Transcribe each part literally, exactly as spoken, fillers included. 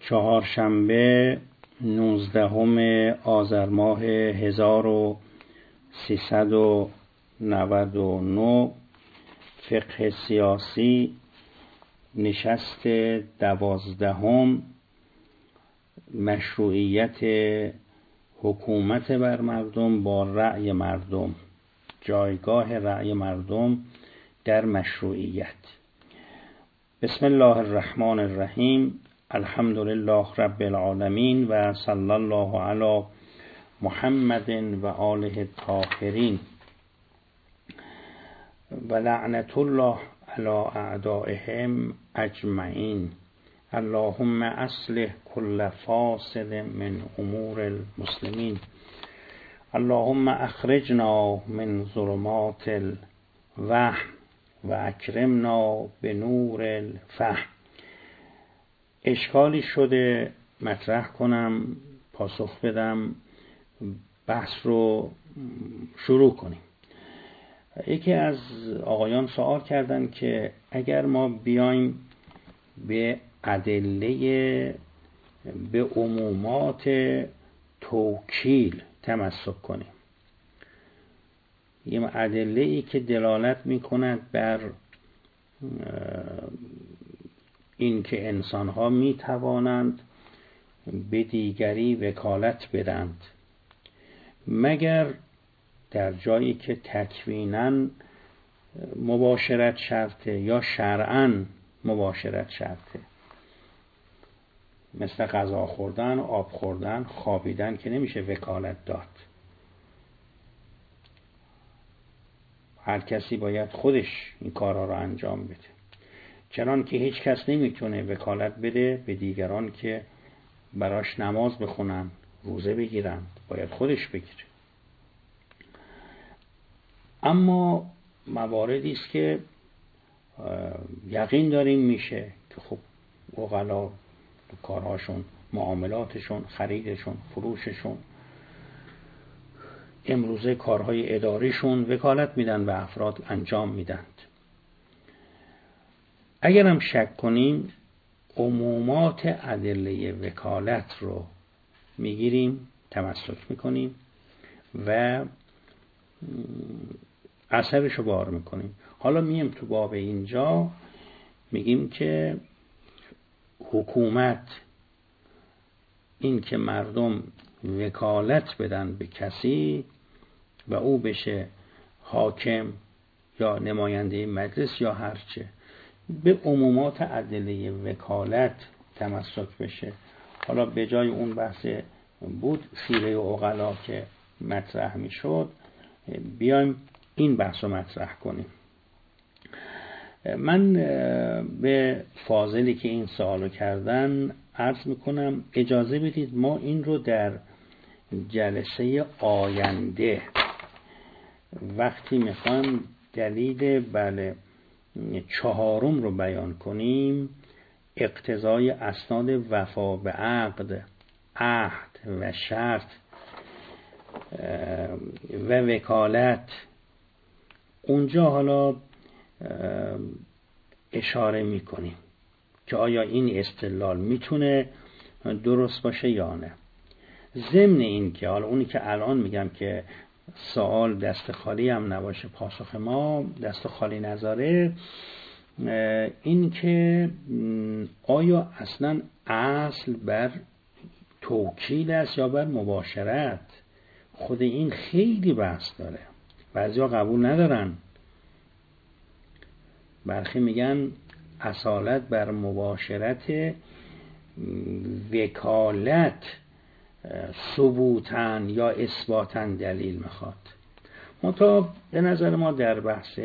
چهارشنبه نوزدهم آذر ماه هزار و سیصد و نود و نه، فقه سیاسی، نشست دوازدهم، مشروعیت حکومت بر مردم با رأی مردم، جایگاه رأی مردم در مشروعیت. بسم الله الرحمن الرحیم. الحمد لله رب العالمین و صلی الله علی محمد و آله الطاهرین و لعنت الله علی اعدائهم اجمعین. اللهم اصلح كل فاسد من امور المسلمین. اللهم اخرجنا من ظلمات الوهم و اکرمنا به نور الفهم. اشکالی شده مطرح کنم، پاسخ بدم، بحث رو شروع کنیم. یکی از آقایان سوال کردن که اگر ما بیایم به ادله، به عمومات توکیل تمسک کنیم، یه ادله ای که دلالت می کند بر این که انسان ها می توانند به دیگری وکالت بدند مگر در جایی که تکویناً مباشرت شرطه یا شرعاً مباشرت شرطه، مثل غذا خوردن، آب خوردن، خوابیدن که نمیشه وکالت داد. هر کسی باید خودش این کارها رو انجام بده، چنان که هیچ کس نمیتونه وکالت بده به دیگران که براش نماز بخونن، روزه بگیرن، باید خودش بگیره. اما مواردی است که یقین داریم میشه که خب عقلا کارهاشون، معاملاتشون، خریدشون، فروششون، امروزه کارهای اداریشون وکالت میدن و افراد انجام میدند. اگر هم شک کنیم عمومات ادله وکالت رو میگیریم، تمسک میکنیم و اثرش رو بار میکنیم. حالا میم تو باب اینجا میگیم که حکومت، این که مردم وکالت بدن به کسی و او بشه حاکم یا نماینده مجلس یا هرچه، به عمومات ادله وکالت تمسک بشه. حالا به جای اون بحث بود سیره و عقلا که مطرح می شد، بیایم این بحث رو مطرح کنیم. من به فاضلی که این سوالو کردن عرض میکنم اجازه بدید ما این رو در جلسه آینده وقتی میخوایم دلیل بله چهارم رو بیان کنیم، اقتضای اسناد وفا به عقد، عهد و شرط و وکالت، اونجا حالا اشاره میکنیم که آیا این استدلال میتونه درست باشه یا نه. ضمن این که حالا اونی که الان میگم که سوال دست خالی هم نباشه، پاسخ ما دست خالی نذاره، این که آیا اصلا اصل بر توکیل است یا بر مباشرت. خود این خیلی بحث داره، بعضیا قبول ندارن، برخی میگن اصالت بر مباشرت، وکالت ثبوتاً یا اثباتاً دلیل میخواد. منتها به نظر ما در بحث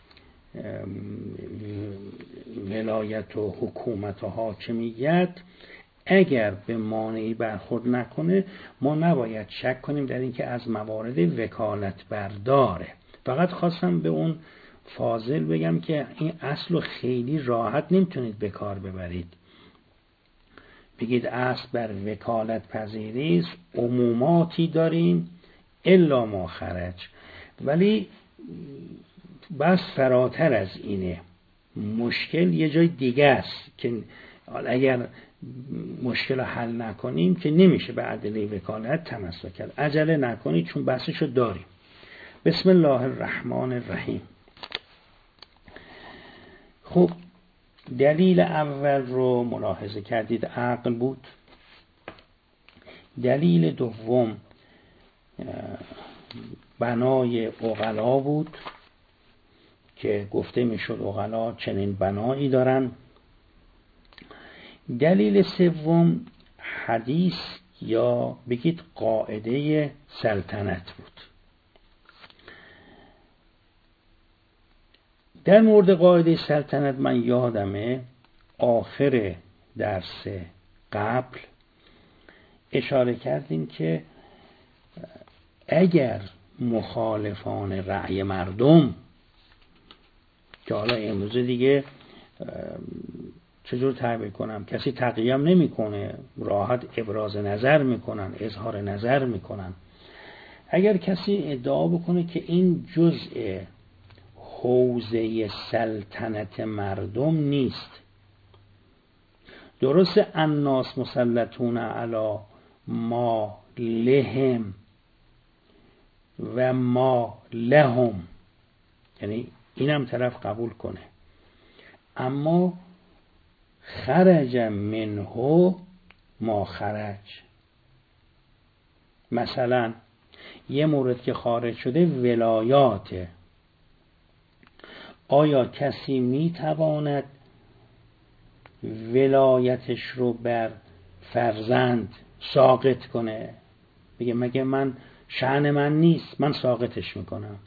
ولایت و حکومت و حاکمیت اگر به مانعی برخورد نکنه ما نباید شک کنیم در اینکه از موارد وکالت برداره. فقط خواستم به اون فاضل بگم که این اصل خیلی راحت نمیتونید به کار ببرید، بگید اصل بر وکالت پذیری است، عموماتی داریم الا ما خرج، ولی بس فراتر از اینه. مشکل یه جای دیگه است که اگر مشکل حل نکنیم که نمیشه به ادله وکالت تمسک کرد. عجله نکنید چون بحثشو داریم. بسم الله الرحمن الرحیم. خب دلیل اول رو ملاحظه کردید، عقل بود. دلیل دوم بنای عقلا بود که گفته میشد عقلا چنین بنایی دارن. دلیل سوم حدیث یا بگید قاعده سلطنت بود. در مورد قاعده سلطنت من یادمه آخر درس قبل اشاره کردیم که اگر مخالفان رأی مردم، که حالا امروز دیگه چجور تعبیر کنم، کسی تقییم نمی کنه، راحت ابراز نظر میکنن، اظهار نظر میکنن، اگر کسی ادعا بکنه که این جزء حوزه سلطنت مردم نیست، درست الناس مسلطون علی ما لهم و ما لهم، یعنی اینم طرف قبول کنه، اما خرج منه ما خرج. مثلا یه مورد که خارج شده ولایاته، آیا کسی میتواند ولایتش رو بر فرزند ساقط کنه؟ بگه مگه من شأن من نیست، من ساقطش میکنم.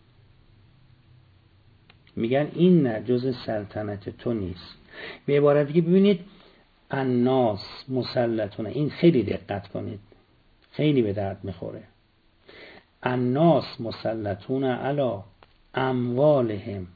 میگن این نه جز سلطنت تو نیست. به عبارت دیگه ببینید الناس مسلطون، این خیلی دقت کنید، خیلی به درد میخوره. الناس مسلطون علی اموالهم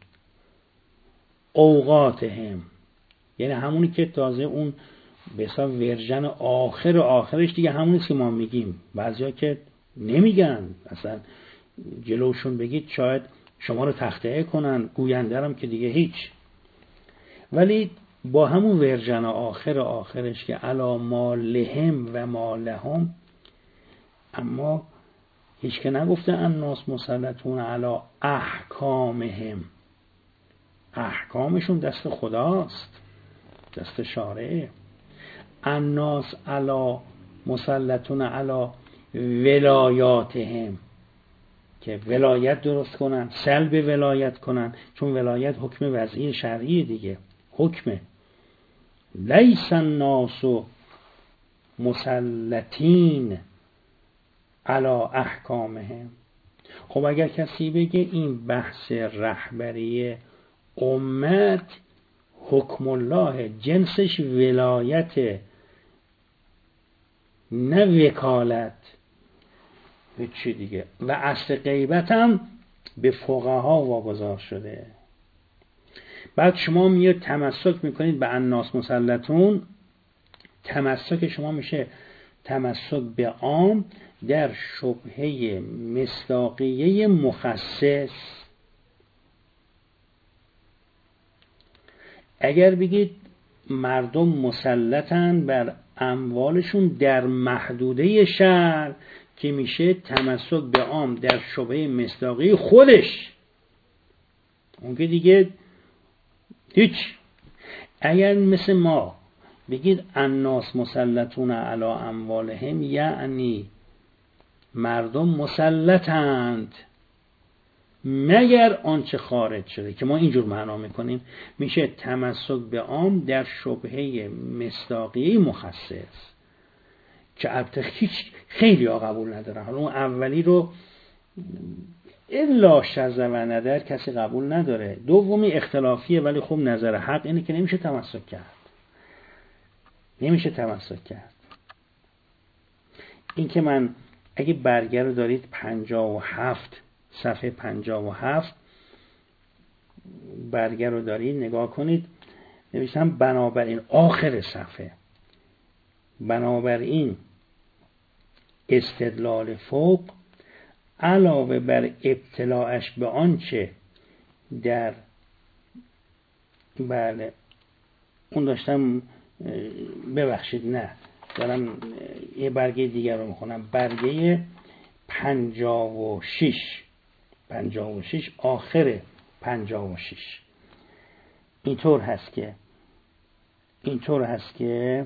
اوقاتهم، یعنی همونی که تازه اون به حساب ورژن آخر آخرش دیگه همونیست که ما میگیم. بعضیا که نمیگن، اصلا جلوشون بگید شاید شما رو تخطئه کنن، گویندرم که دیگه هیچ. ولی با همون ورژن آخر آخرش که علی ما لهم و ما لهم، اما هیچ که نگفته الناس مسلطون علی احکامهم، احکامشون دست خداست، دست شارعه. الناس علی مسلطون علی ولایاتهم، که ولایت درست کنن، سلب ولایت کنن، چون ولایت حکم وضعی شرعی دیگه، حکمه. لیس الناس مسلطین علی احکامهم. خب اگر کسی بگه این بحث رهبری امت حکم الله جنسش ولایت نه وکالت، چی دیگه، و اصل غیبت هم به فقها واگذار شده. بعد شما میاد تمسک میکنید به الناس مسلطون، تمسک شما میشه تمسک به عام در شبهه مصداقیه مخصص. اگر بگید مردم مسلطن بر اموالشون در محدوده شرع، که میشه تمسک به عام در شبهه مصداقی خودش، اون که دیگه هیچ. اگر مثل ما بگید الناس مسلطون علی اموالهم، یعنی مردم مسلطند مگر آنچه خارج شده، که ما اینجور معنا میکنیم، میشه تمسک به عام در شبهه مصداقی مخصص، که البته هیچ خیلی ها قبول ندارن. حالا اون اولی رو الا شذ و ندر کسی قبول نداره. دومی اختلافیه، ولی خب نظر حق اینه که نمیشه تمسک کرد، نمیشه تمسک کرد. این که من اگه برگه رو دارید پنجاه و هفت، صفحه پنجاه و هفت برگه رو دارید نگاه کنید، نوشتم بنابراین آخر صفحه، بنابراین استدلال فوق علاوه بر ابتلاعش به آنچه در بله اون داشتم ببخشید نه دارم یه برگه دیگر رو میخونم، برگه پنجاه و شش پنجاه و شش آخر پنجاه و شش اینطور هست که اینطور هست که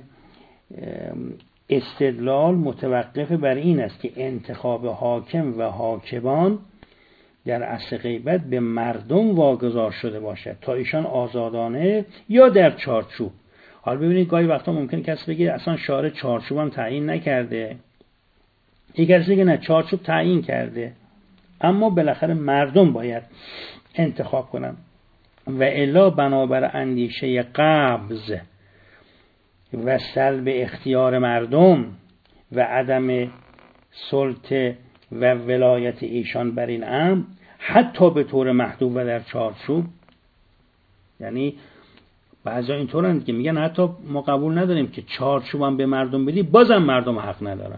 استدلال متوقف بر این است که انتخاب حاکم و حاکمان در عصر غیبت به مردم واگذار شده باشد تا ایشان آزادانه یا در چارچوب. حالا ببینید گاهی وقتا ممکنه کسی بگه اصلا شارع چارچوب هم تعیین نکرده، یک کسی بگه نه چارچوب تعیین کرده، اما بالاخره مردم باید انتخاب کنن و الا بنابر اندیشه قبض و سلب اختیار مردم و عدم سلطه و ولایت ایشان بر این امر حتی به طور محدود و در چارچوب. یعنی بعضا اینطورن که میگن حتی ما قبول نداریم که چارچوب هم به مردم بدی، بازم مردم حق ندارن.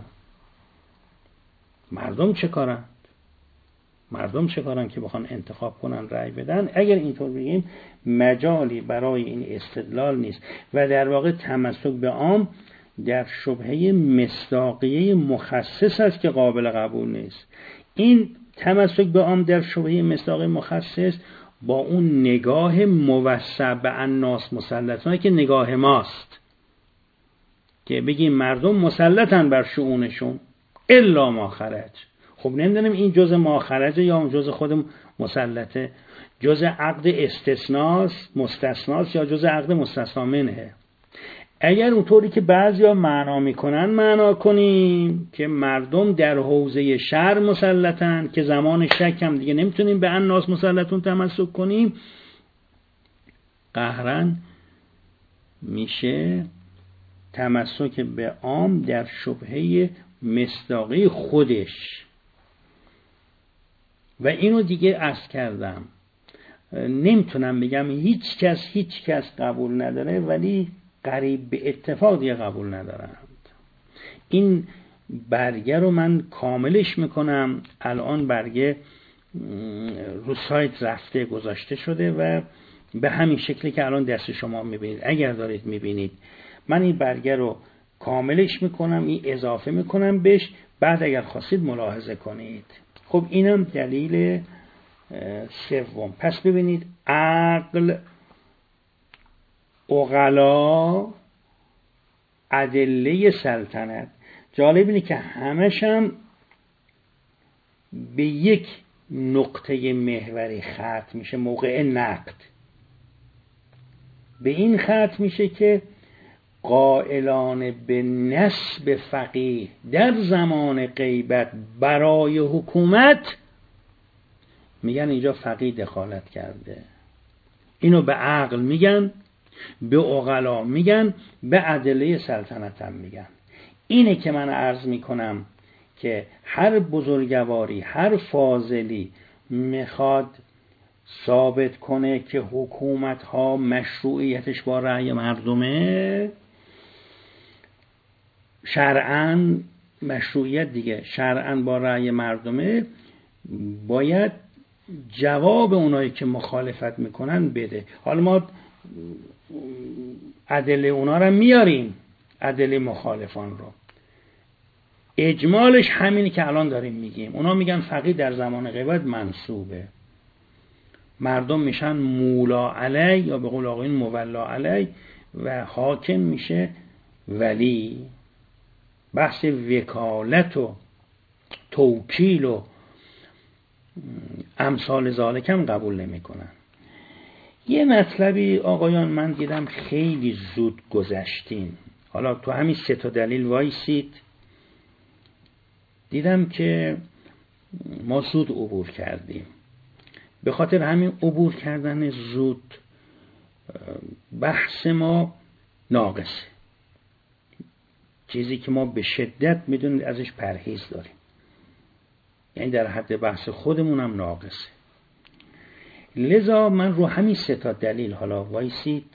مردم چه کارن؟ مردم چه کارن که بخوان انتخاب کنن رأی بدن؟ اگر اینطور بگیم مجالی برای این استدلال نیست و در واقع تمسک به عام در شبهه مصداقیه مخصص است که قابل قبول نیست. این تمسک به عام در شبهه مصداقیه مخصص با اون نگاه موسع به الناس مسلطانه که نگاه ماست که بگیم مردم مسلطن بر شؤونشون الا ما خرج. خب نمیدونم این جز ما خرجه یا اون جز خود مسلطه، جز عقد استثناس مستثناس یا جز عقد مستثنا منه. اگر اونطوری که بعضیا معنا میکنن معنا کنیم که مردم در حوزه شرع مسلطن که زمان شک هم دیگه نمیتونیم به الناس مسلطون تمسک کنیم، قهرن میشه تمسک به عام در شبهه مصداقی خودش. و اینو دیگه عرض کردم نمیتونم بگم هیچ کس هیچ کس قبول نداره، ولی قریب به اتفاق دیگه قبول ندارند. این برگه رو من کاملش میکنم، الان برگه رو سایت رفته گذاشته شده و به همین شکلی که الان دست شما میبینید اگر دارید میبینید من این برگه رو کاملش میکنم، این اضافه میکنم بهش، بعد اگر خواستید ملاحظه کنید. خب اینم دلیل سوم. پس ببینید عقل، عقلا، ادله سلطنت، جالب اینه که همش هم به یک نقطه محوری ختم میشه موقع نقد. به این ختم میشه که قائلان به نسب فقیه در زمان غیبت برای حکومت میگن اینجا فقیه دخالت کرده. اینو به عقل میگن، به عقلا میگن، به ادله سلطنت هم میگن. اینه که من عرض میکنم که هر بزرگواری، هر فاضلی میخواد ثابت کنه که حکومت ها مشروعیتش با رأی مردمه، شرعاً مشروعیت دیگه شرعاً با رأی مردمه، باید جواب اونایی که مخالفت میکنن بده. حالا ما ادله اونا رو میاریم، ادله مخالفان رو، اجمالش همینی که الان داریم میگیم. اونا میگن فقیه در زمان غیبت منصوبه، مردم میشن مولا علی یا به قول آقایون مولا علی و حاکم میشه ولی. بحث وکالت و توکیل و امثال ذالک هم قبول نمی کنن. یه مطلبی آقایان من دیدم خیلی زود گذشتیم، حالا تو همین سه تا دلیل وایسید، دیدم که ما زود عبور کردیم. به خاطر همین عبور کردن زود بحث ما ناقصه، چیزی که ما به شدت میدونید ازش پرهیز داریم، یعنی در حد بحث خودمون هم ناقصه. لذا من رو همین سه تا دلیل حالا وایسید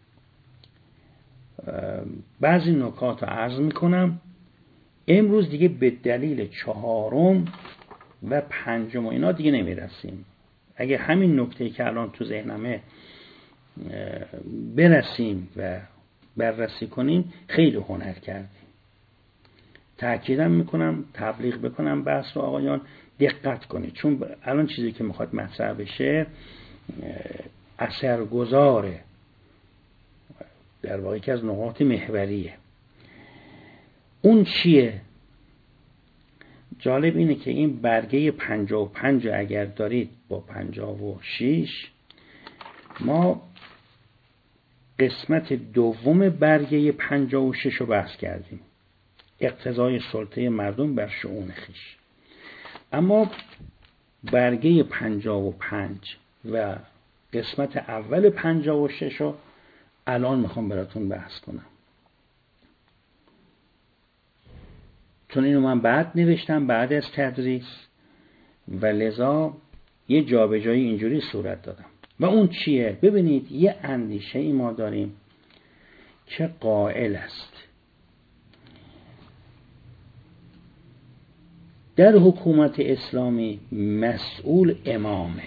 بعضی نکات رو عرض میکنم. امروز دیگه به دلیل چهارم و پنجم و اینا دیگه نمیرسیم. اگه همین نکته که الان تو ذهنمه برسیم و بررسی کنیم خیلی هنر کردیم. تأکیدم میکنم، تبلیغ بکنم بحث رو آقایان دقت کنید، چون الان چیزی که میخواد مطرح بشه اثرگذاره، در واقع که از نقاط محوریه. اون چیه؟ جالب اینه که این برگه پنجاه و پنج اگر دارید با پنجاه و شش، ما قسمت دوم برگه پنجاه و شش رو بحث کردیم، اقتضای سلطه مردم بر شؤون خویش. اما برگه پنجاه و پنج و قسمت اول پنجاه و شش رو الان میخوام براتون بحث کنم، چون اینو من بعد نوشتم بعد از تدریس و لذا یه جابجایی اینجوری صورت دادم. و اون چیه؟ ببینید یه اندیشه ای ما داریم که قائل است در حکومت اسلامی مسئول امامه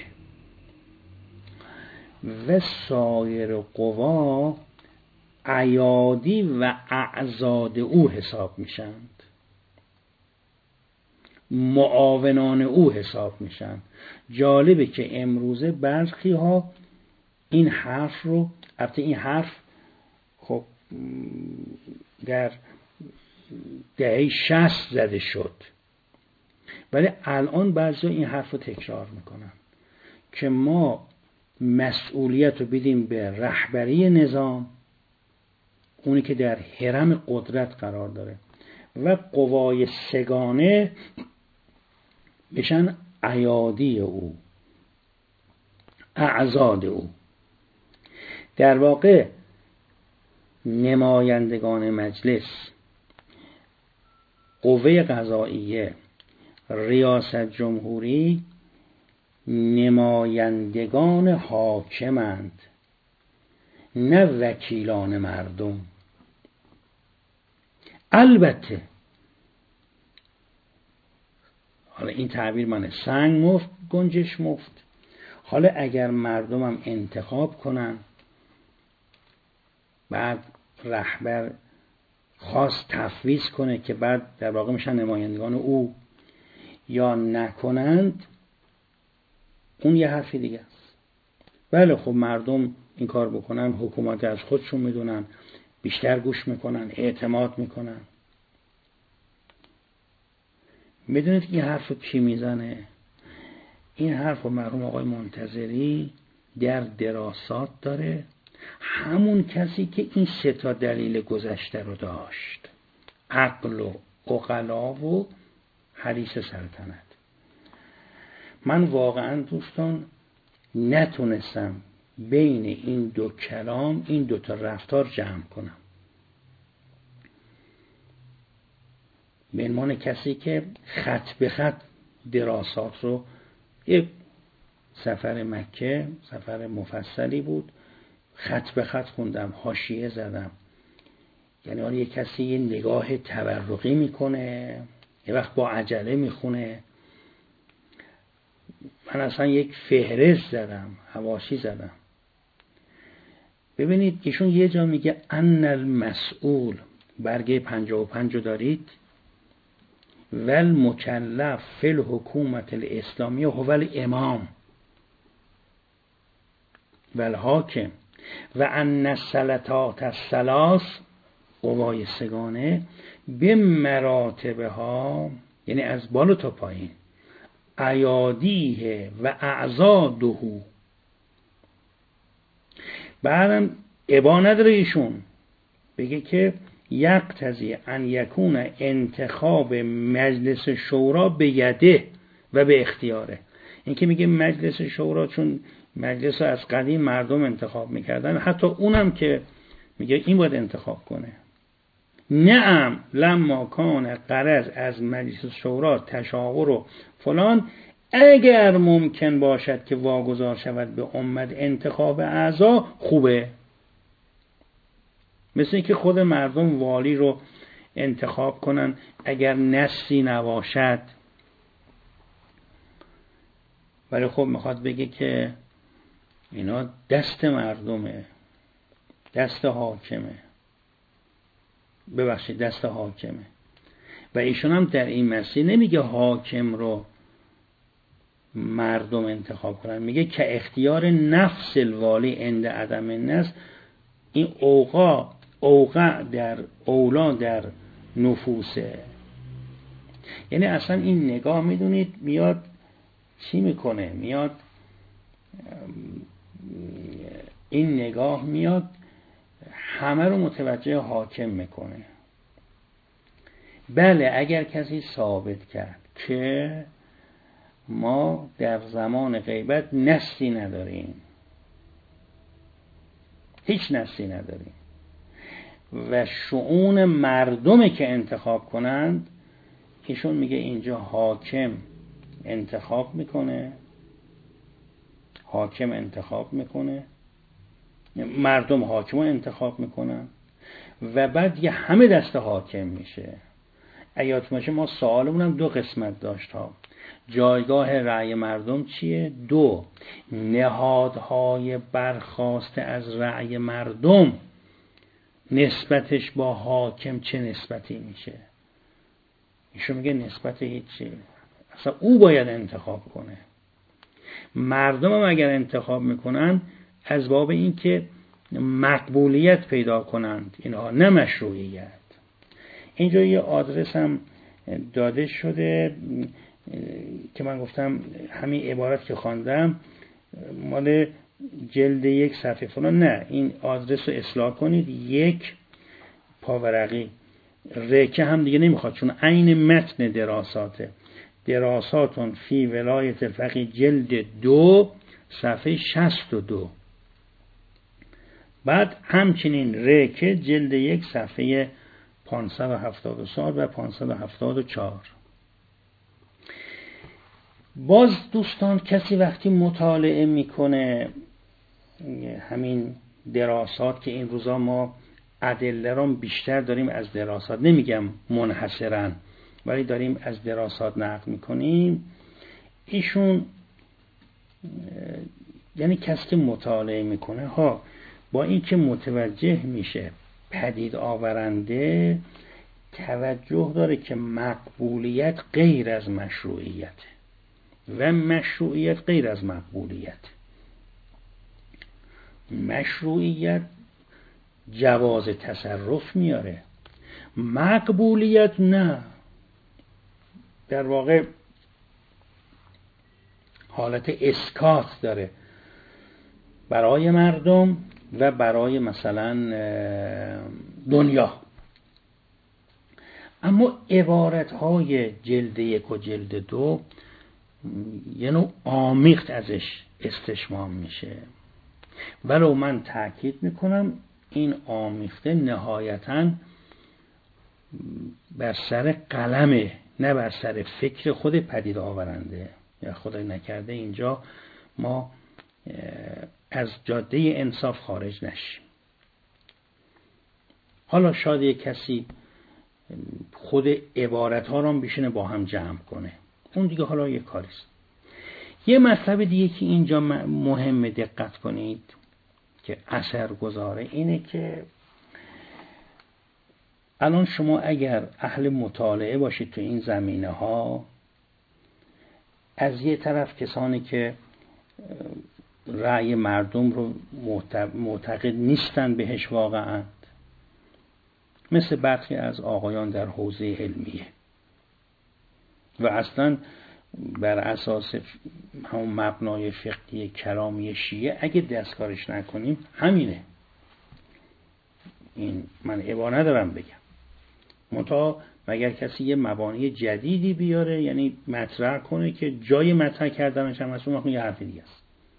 و سایر قوا ایادی و اعضاد او حساب میشند، معاونان او حساب میشن. جالبه که امروزه برخی ها این حرف رو، البته این حرف خب در دهه شصت زده شد، ولی الان بعضی این حرف رو تکرار میکنن که ما مسئولیت رو بدیم به رهبری نظام، اونی که در حرم قدرت قرار داره، و قوای سگانه بشن ایادی او، اعضاد او. در واقع نمایندگان مجلس، قوه قضاییه، ریاست جمهوری نمایندگان حاکمند، نه وکیلان مردم. البته حالا این تعبیر منه، سنگ مفت گنجش مفت. حالا اگر مردمم انتخاب کنن، بعد رهبر خاص تفویض کنه که بعد در واقع میشن نمایندگان او، یا نکنند، اون یه حرفی دیگه است. بله خب مردم این کار بکنن، حکومت از خودشون میدونن، بیشتر گوش میکنن، اعتماد میکنن. میدونید که این حرف رو کی میزنه؟ این حرف رو مرحوم آقای منتظری در دراسات داره، همون کسی که این سه تا دلیل گذشته رو داشت، عقل و عقلا و حدیث سلطنت. من واقعا دوستان نتونستم بین این دو کلام این دو تا رفتار جمع کنم. به عنوان کسی که خط به خط دراسات رو، یک سفر مکه سفر مفصلی بود، خط به خط خوندم، حاشیه زدم. یعنی آن یک کسی یه نگاه تبرقی میکنه، یه وقت با عجله میخونه. من اصلا یک فهرست زدم، حواشی زدم. ببینید ایشون یه جا میگه ان المسئول، برگه پنجاه و پنج رو دارید، ول مکلف فی الحکومت الاسلامیه هو الامام ول حاکم و ان السلطات الثلاث، قوای سگانه، به مراتبها، یعنی از بالا تا پایین، ایادیه و اعضاده. بعدم ابا نداره ایشون بگه که یقتضی ان یکون انتخاب مجلس شورا به یده و به اختیاره. این که میگه مجلس شورا، چون مجلس از قدیم مردم انتخاب میکردن، حتی اونم که میگه این باید انتخاب کنه. نعم لما کان غرض از مجلس شورا تشاور و فلان، اگر ممکن باشد که واگذار شود به امت انتخاب اعضا، خوبه. مثل اینکه خود مردم والی رو انتخاب کنن اگر نصی نباشد. ولی خب میخواد بگه که اینا دست مردمه، دست حاکمه. ببخشید دست حاکمه. و ایشون هم در این مسیر نمیگه حاکم رو مردم انتخاب کنن، میگه که اختیار نفس الوالی عند عدم النص، این اوقع اوقع در اولا در نفوسه. یعنی اصلا این نگاه میدونید میاد چی میکنه؟ میاد این نگاه میاد همه رو متوجه حاکم میکنه. بله اگر کسی ثابت کرد که ما در زمان غیبت نسلی نداریم، هیچ نسلی نداریم و شؤون مردمه که انتخاب کنند، ایشون میگه اینجا حاکم انتخاب میکنه، حاکم انتخاب میکنه، مردم حاکم رو انتخاب میکنن و بعد یه همه دست حاکم میشه. ایات باشه ما سوالمون هم دو قسمت داشت ها. جایگاه رأی مردم چیه؟ دو، نهادهای برخاسته از رأی مردم نسبتش با حاکم چه نسبتی میشه؟ ایشون میگه نسبت هیچی، اصلا او باید انتخاب کنه. مردم هم اگر انتخاب میکنن از باب این که مقبولیت پیدا کنند اینها، نه مشروعیت. اینجا یه آدرس هم داده شده که من گفتم همین عبارت که خواندم مال جلد یک صفحه فلان، نه این آدرس رو اصلاح کنید، یک پاورقی ریکه هم دیگه نمیخواد چون عین متن دراساته، دراساتون فی ولایت الفقیه جلد دو صفحه شصت و دو. بعد همچنین ریکه جلد یک صفحه پانصد و هفتاد و چهار و پانصد و هفتاد و چهار. باز دوستان کسی وقتی مطالعه میکنه همین دراسات که این روزا ما ادله رو بیشتر داریم از دراسات، نمیگم منحصرا ولی داریم از دراسات نقل میکنیم، ایشون یعنی کسی که مطالعه میکنه ها با این که متوجه میشه پدید آورنده توجه داره که مقبولیت غیر از مشروعیت و مشروعیت غیر از مقبولیت. مشروعیت جواز تصرف میاره، مقبولیت نه، در واقع حالت اسکات داره برای مردم و برای مثلا دنیا. اما عبارتهای جلد یک و جلد دو یه نوع آمیخت ازش استشمام میشه، ولو من تأکید میکنم این آمیخته نهایتاً بر سر قلمه نه بر سر فکر خود پدید آورنده. یا خدای نکرده اینجا ما از جاده انصاف خارج نشیم. حالا شاید یک کسی خود عبارت ها رو بشینه با هم جمع کنه، اون دیگه حالا یک کاریست. یه مطلب دیگه که اینجا مهم دقت کنید که اثر گذاره اینه که الان شما اگر اهل مطالعه باشید تو این زمینه ها، از یه طرف کسانی که رأی مردم رو معتقد نیستن بهش واقعا، مثل برخی از آقایان در حوزه علمیه و اصلا بر اساس همون مبنای فقهی کلامی شیعه اگه دستکارش نکنیم همینه. این من عبا ندارم بگم، منتها مگر کسی یه مبانی جدیدی بیاره یعنی مطرح کنه که جای مطرح کردنش هم هست، اون یه حرف دیگه است.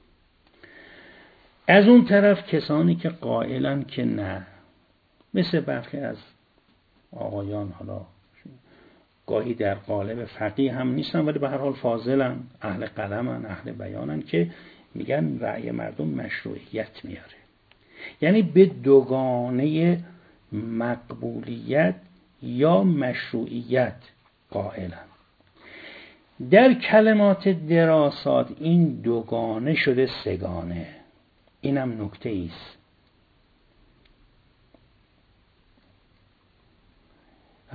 از اون طرف کسانی که قائلن که نه، مثل برخی از آقایان حالا گاهی در قالب فقیه هم نیستن ولی به هر حال فاضلن، اهل قلمن، اهل بیانن، که میگن رأی مردم مشروعیت میاره، یعنی به دوگانه مقبولیت یا مشروعیت قائلن. در کلمات دراسات این دوگانه شده سگانه، اینم نکته ایست.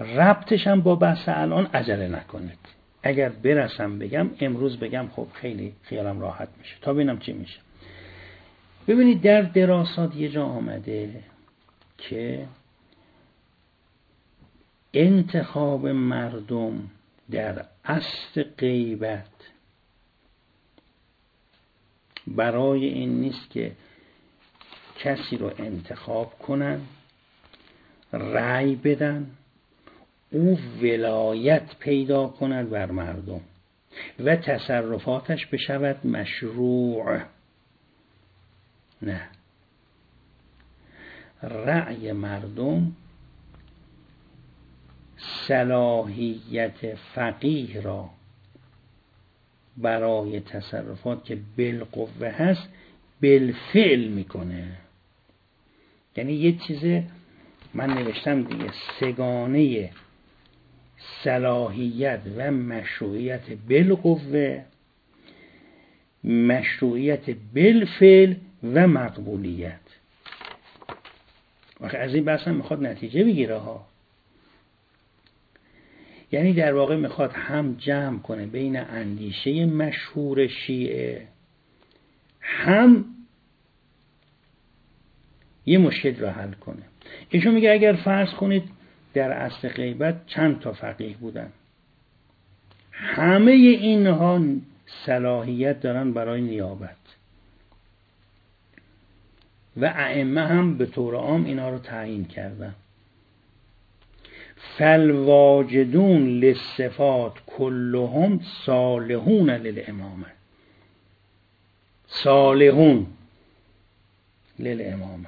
ربطش هم با بحث الان عجله نکنید. اگر برسم بگم امروز بگم خب خیلی خیالم راحت میشه تا ببینم چی میشه. ببینید در دراسات یه جا آمده که انتخاب مردم در عصر غیبت برای این نیست که کسی رو انتخاب کنن، رأی بدن، او ولایت پیدا کند بر مردم و تصرفاتش بشود مشروع. نه، رأی مردم صلاحیت فقیه را برای تصرفات که بالقوه هست بالفعل میکنه. یعنی یه چیز من نوشتم دیگه، سگانه صلاحیت و مشروعیت بالقوه، مشروعیت بالفعل و مقبولیت. وقتی از این بحث هم میخواد نتیجه بگیره ها. یعنی در واقع میخواد هم جمع کنه بین اندیشه مشهور شیعه، هم یه مشکل رو حل کنه. ایشون میگه اگر فرض کنید در عصر غیبت چند تا فقیه بودن، همه اینها صلاحیت دارن برای نیابت و ائمه هم به طور عام اینا رو تعیین کردن. فالواجدون للصفات کلهم صالحون للامامه، صالحون للامامه،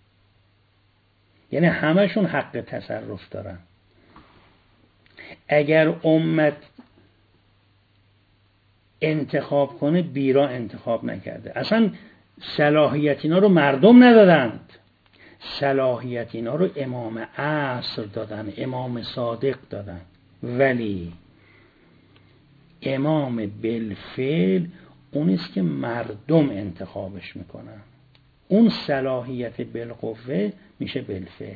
یعنی همشون حق تصرف دارن. اگر امت انتخاب کنه، بیرا انتخاب نکرده. اصلا صلاحیت اینا رو مردم ندادند، صلاحیت اینا رو امام عصر دادن، امام صادق دادن. ولی امام بالفعل اونیست که مردم انتخابش میکنن. اون صلاحیت بالقوه میشه بالفعل.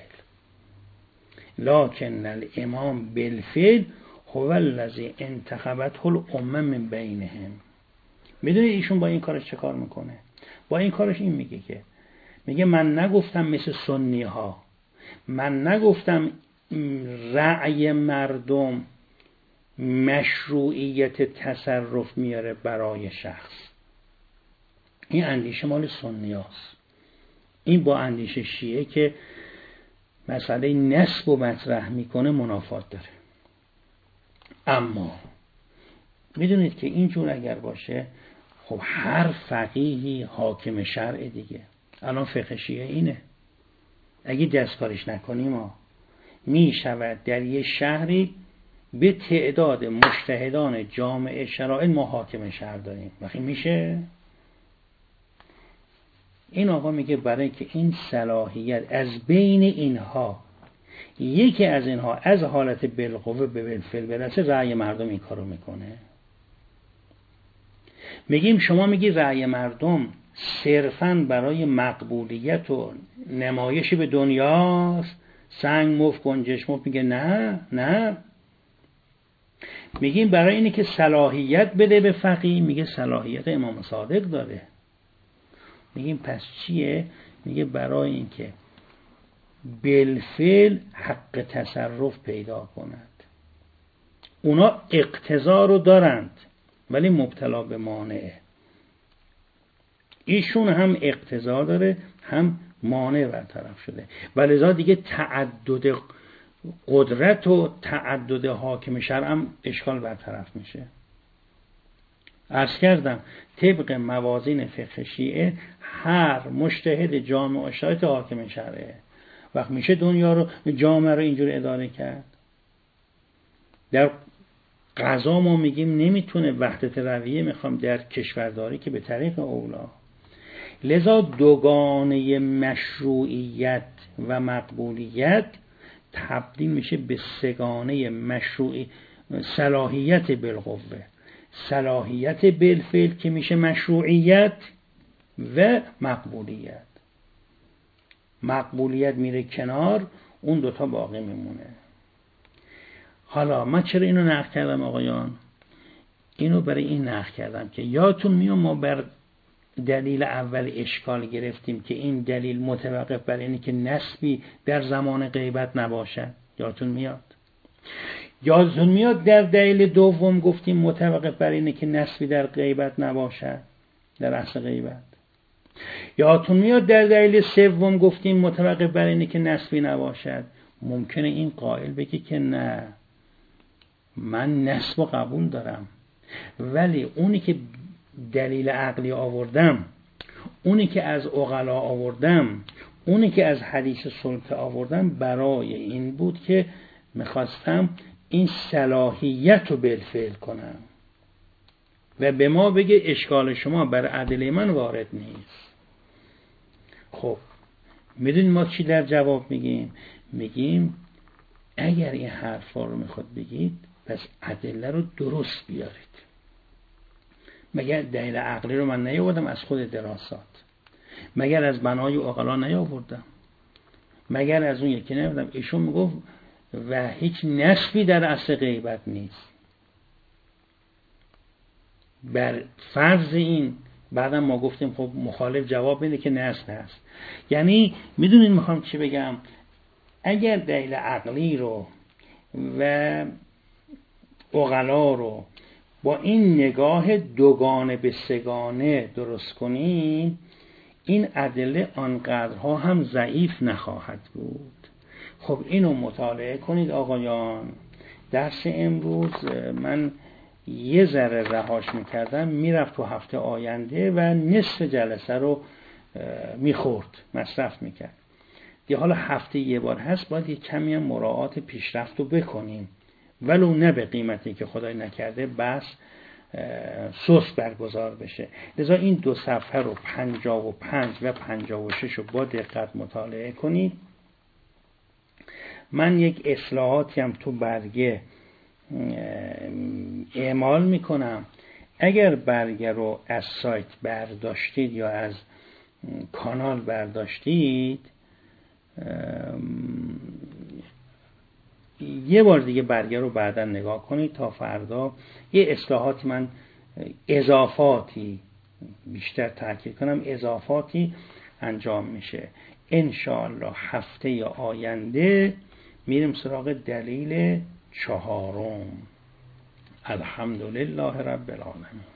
لکن الامام بالفعل هو الذی انتخبته الامه من بینهم. میدونید ایشون با این کارش چه کار میکنه؟ با این کارش این میگه که میگه من نگفتم مثل سنی ها، من نگفتم رأی مردم مشروعیت تصرف میاره برای شخص. این اندیشه مال سنی هاست. این با اندیشه شیعه که مسئله نسب و مطرح میکنه منافات داره. اما میدونید که اینجور اگر باشه، خب هر فقیهی حاکم شرع دیگه. الان فقه شیعه اینه، اگه دستکارش نکنیم ما می شود در یه شهری به تعداد مجتهدان جامعه شرائع ما حاکم شهر داریم. وقتی میشه این آقا میگه برای که این صلاحیت از بین اینها یکی از اینها از حالت بالقوه به بالفعل برسه، رأی مردم این کارو میکنه. میگیم شما میگی رأی مردم صرفاً برای مقبولیت و نمایش به دنیاست، سنگ مف گنجش مف. میگه نه نه، میگیم برای اینه که صلاحیت بده به فقیه. میگه صلاحیت امام صادق داره. میگیم پس چیه؟ میگه برای اینکه بالفعل حق تصرف پیدا کند. اونا اقتضا رو دارند ولی مبتلا به مانعه. ایشون هم اقتضا داره هم مانع برطرف شده، ولذا دیگه تعدد قدرت و تعدد حاکم شرع هم اشکال برطرف میشه. عرض کردم طبق موازین فقه شیعه هر مجتهد جامع و شرایط حاکم شرعه. وقت میشه دنیا رو جامعه رو اینجور اداره کرد. در قضا ما میگیم نمیتونه وحدت رویه میخوام در کشورداری که به طریق اولا. لذا دوگانه مشروعیت و مقبولیت تبدیل میشه به سگانه مشروعی صلاحیت بالقوه، صلاحیت بالفعل که میشه مشروعیت و مقبولیت. مقبولیت میره کنار، اون دوتا باقی میمونه. حالا من چرا اینو نقل کردم آقایان؟ اینو برای این نقل کردم که یادتون میاد ما بر دلیل اول اشکال گرفتیم که این دلیل متوقف بر اینه که نسبی در زمان غیبت نباشد. یادتون میاد؟ یادتون میاد در دلیل دوم گفتیم متوقف بر اینه که نسبی در غیبت نباشد، در اصل غیبت. یادتون میاد در دلیل سوم گفتیم متوقف بر اینه که نسبی نباشد. ممکنه این قائل بگه که نه، من نسب و قبول دارم، ولی اونی که دلیل عقلی آوردم، اونی که از عقلا آوردم، اونی که از حدیث سلطه آوردم برای این بود که میخواستم این صلاحیت رو بالفعل کنم و به ما بگه اشکال شما بر ادله من وارد نیست. خب میدونید ما چی در جواب میگیم؟ میگیم اگر این حرفا رو میخواد بگید پس ادله رو درست بیارید. مگر دلیل عقلی رو من نیاوردم از خود دراسات؟ مگر از بنای عقلا نیاوردم؟ مگر از اون یکی نیاوردم؟ ایشون میگفت و هیچ نسبی در اصل غیبت نیست. بر فرض این بعدم ما گفتیم خب مخالف جواب میده که نسب هست. یعنی میدونید میخوام چی بگم؟ اگر دلیل عقلی رو و عقلا رو با این نگاه دوگانه به سگانه درست کنیم، این ادله آنقدرها هم ضعیف نخواهد بود. خب اینو مطالعه کنید آقایان. درس امروز من یه ذره رهاش میکردم، میرفت تو هفته آینده و نصف جلسه رو میخورد، مصرف میکرد. دیگه حالا هفته یه بار هست، باید یه کمی هم مراعات پیشرفت رو بکنیم، ولو نه به قیمتی که خدای نکرده بس سوس برگزار بشه. لذا این دو صفحه رو پنجاه و پنج و پنجاه و شش رو با دقت مطالعه کنید. من یک اصلاحاتی هم تو برگه اعمال میکنم. اگر برگه رو از سایت برداشتید یا از کانال برداشتید، یه بار دیگه برگه رو بعدا نگاه کنید تا فردا یه اصلاحات من اضافاتی بیشتر تاکید کنم، اضافاتی انجام میشه. انشاءالله هفته آینده میریم سراغ دلیل چهارم. الحمدلله رب العالمین.